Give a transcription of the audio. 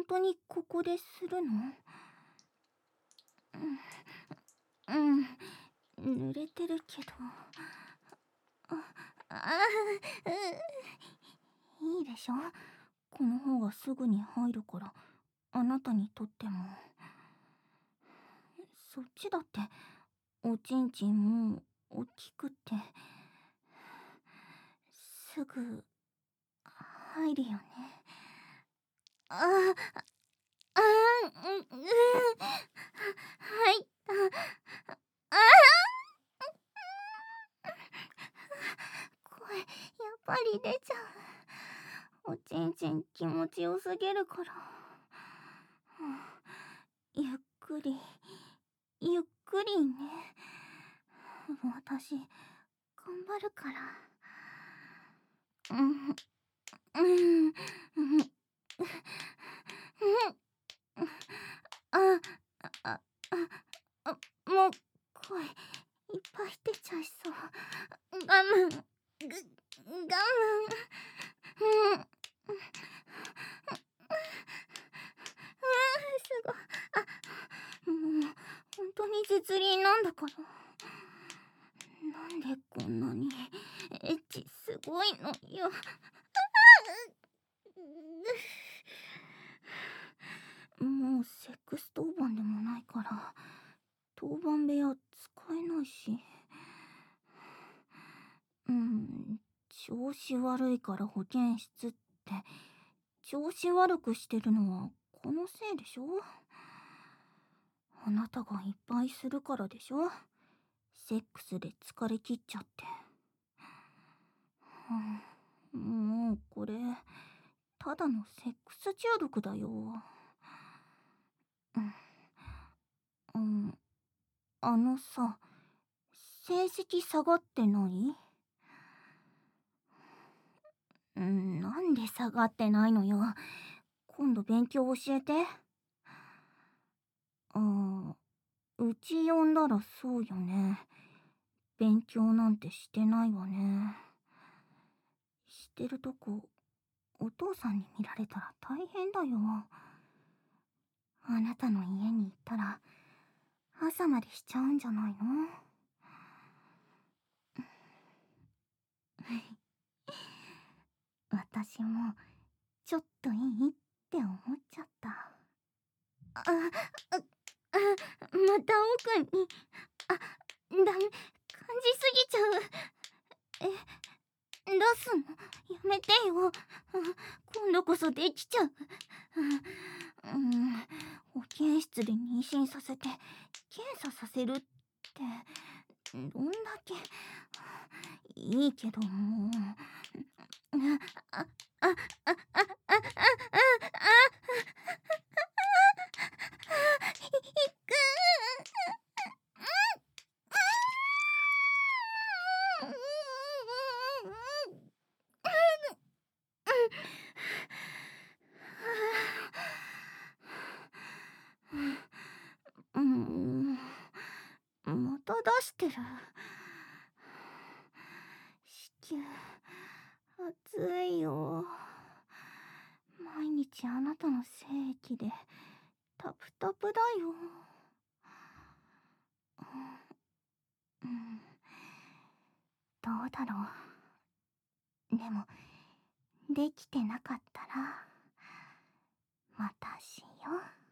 当にここでするの？濡れてるけど。いいでしょ。この方がすぐに入るから、あなたにとっても。そっちだっておちんちんもう大きくてすぐ入るよね。ああ、入った。あ声やっぱり出ちゃう。おちんちん気持ちよすぎるから。ゆっくりゆっくりね。私頑張るから。あああ、もう声いっぱい出ちゃいそう。我慢我慢。すごい。もう本当に実輪なんだから。なんでこんなにエッチすごいのよ。もうセックス当番でもないから当番部屋使えないし。調子悪いから保健室って、調子悪くしてるのはこのせいでしょ。あなたがいっぱいするからでしょ。セックスで疲れ切っちゃって。もうこれただのセックス中毒だよ。あのさ、成績下がってない？なんで下がってないのよ。今度勉強教えて。うち呼んだらそうよね。勉強なんてしてないわね。してるとこお父さんに見られたら大変だよ。あなたの家に行ったら朝までしちゃうんじゃないの？私もちょっといいって思っちゃった。また奥に。ダメ、感じすぎちゃう。出すのやめてよ。今度こそできちゃう。保健室で妊娠させて検査させるってどんだけいいけどもう。ああああああああいく。また出してる。子宮熱いよ。毎日あなたの精液でタプタプだよ。どうだろう。でもできてなかったらまたしよう。